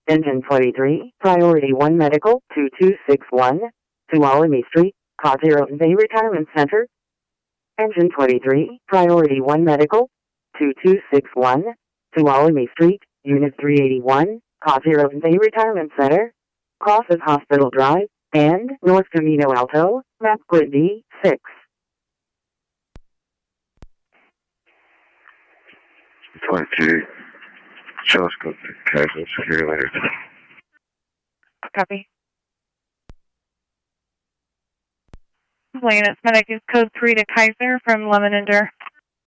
Engine 23, Priority 1 Medical, 2261, Tuolumne Street, Caughey Bay Retirement Center. Engine 23, Priority 1 Medical, 2261, Tuolumne Street, Unit 381, Caughey Bay Retirement Center. Crosses Hospital Drive, and North Camino Alto, map grid D6. 22, Telescope to Casual Security later. Copy. Lioness Medic is code 3 to Kaiser from Lemon and Durr.